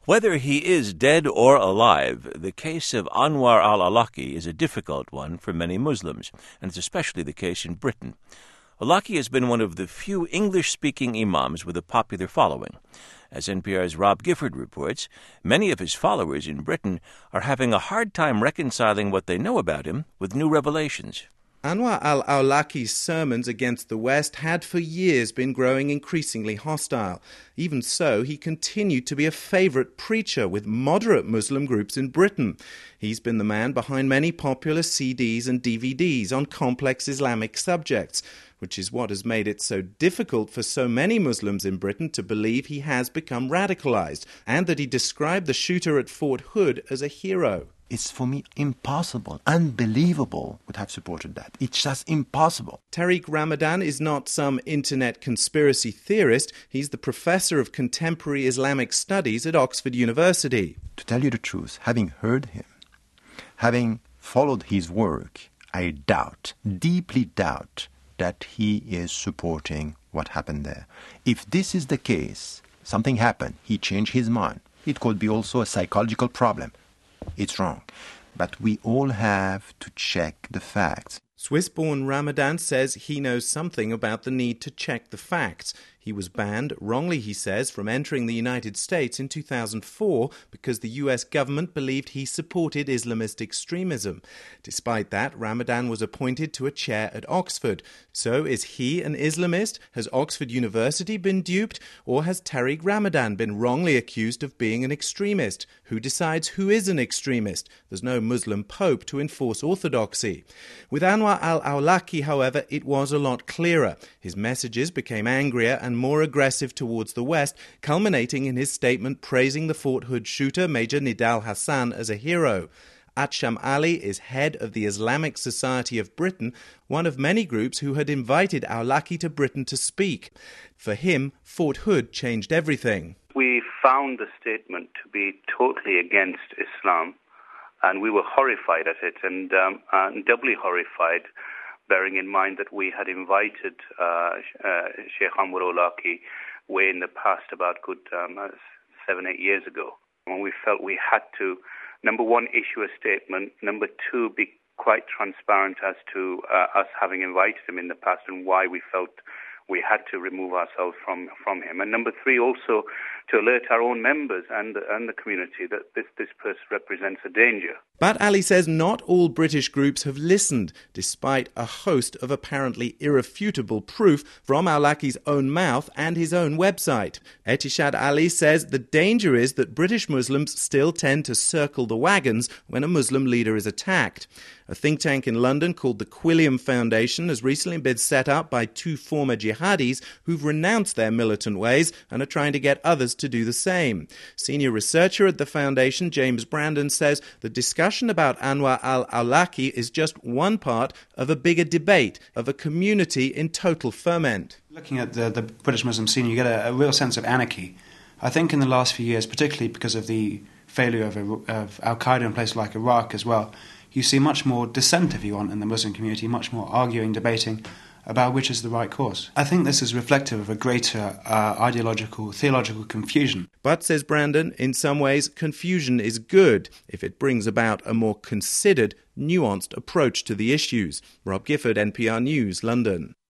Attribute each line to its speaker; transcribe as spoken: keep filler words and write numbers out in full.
Speaker 1: Whether he is dead or alive, the case of Anwar al-Awlaki is a difficult one for many Muslims, and it's especially the case in Britain. Awlaki has been one of the few English-speaking imams with a popular following. As N P R's Rob Gifford reports, many of his followers in Britain are having a hard time reconciling what they know about him with new revelations.
Speaker 2: Anwar al-Awlaki's sermons against the West had for years been growing increasingly hostile. Even so, he continued to be a favourite preacher with moderate Muslim groups in Britain. He's been the man behind many popular C Ds and D V Ds on complex Islamic subjects, which is what has made it so difficult for so many Muslims in Britain to believe he has become radicalised, and that he described the shooter at Fort Hood as a hero.
Speaker 3: It's for me impossible, unbelievable would have supported that. It's just impossible.
Speaker 2: Tariq Ramadan is not some internet conspiracy theorist. He's the professor of contemporary Islamic studies at Oxford University.
Speaker 3: To tell you the truth, having heard him, having followed his work, I doubt, deeply doubt, that he is supporting what happened there. If this is the case, something happened, he changed his mind. It could be also a psychological problem. It's wrong. But we all have to check the facts.
Speaker 2: Swiss-born Ramadan says he knows something about the need to check the facts. He was banned, wrongly he says, from entering the United States in two thousand four because the U S government believed he supported Islamist extremism. Despite that, Ramadan was appointed to a chair at Oxford. So is he an Islamist? Has Oxford University been duped? Or has Tariq Ramadan been wrongly accused of being an extremist? Who decides who is an extremist? There's no Muslim pope to enforce orthodoxy. With Anwar al-Awlaki, however, it was a lot clearer. His messages became angrier and more aggressive towards the West, culminating in his statement praising the Fort Hood shooter, Major Nidal Hassan, as a hero. Atsham Ali is head of the Islamic Society of Britain, one of many groups who had invited Awlaki to Britain to speak. For him, Fort Hood changed everything.
Speaker 4: We found the statement to be totally against Islam, and we were horrified at it, and, um, and doubly horrified, bearing in mind that we had invited uh, uh, Sheikh Anwar al-Awlaki way in the past, about good um, seven, eight years ago. And we felt we had to, number one, issue a statement, number two, be quite transparent as to uh, us having invited him in the past and why we felt we had to remove ourselves from, from him. And number three, also to alert our own members and, and the community that this, this person represents a danger.
Speaker 2: But Ali says not all British groups have listened, despite a host of apparently irrefutable proof from Awlaki's own mouth and his own website. Etishad Ali says the danger is that British Muslims still tend to circle the wagons when a Muslim leader is attacked. A think tank in London called the Quilliam Foundation has recently been set up by two former jihadis who've renounced their militant ways and are trying to get others to do the same. Senior researcher at the foundation, James Brandon, says the discussion about Anwar al-Awlaki is just one part of a bigger debate, of a community in total ferment.
Speaker 5: Looking at the, the British Muslim scene, you get a, a real sense of anarchy. I think in the last few years, particularly because of the failure of, of Al-Qaeda in places like Iraq as well, you see much more dissent, if you want, in the Muslim community, much more arguing, debating about which is the right course. I think this is reflective of a greater uh, ideological, theological confusion.
Speaker 2: But, says Brandon, in some ways confusion is good if it brings about a more considered, nuanced approach to the issues. Rob Gifford, N P R News, London.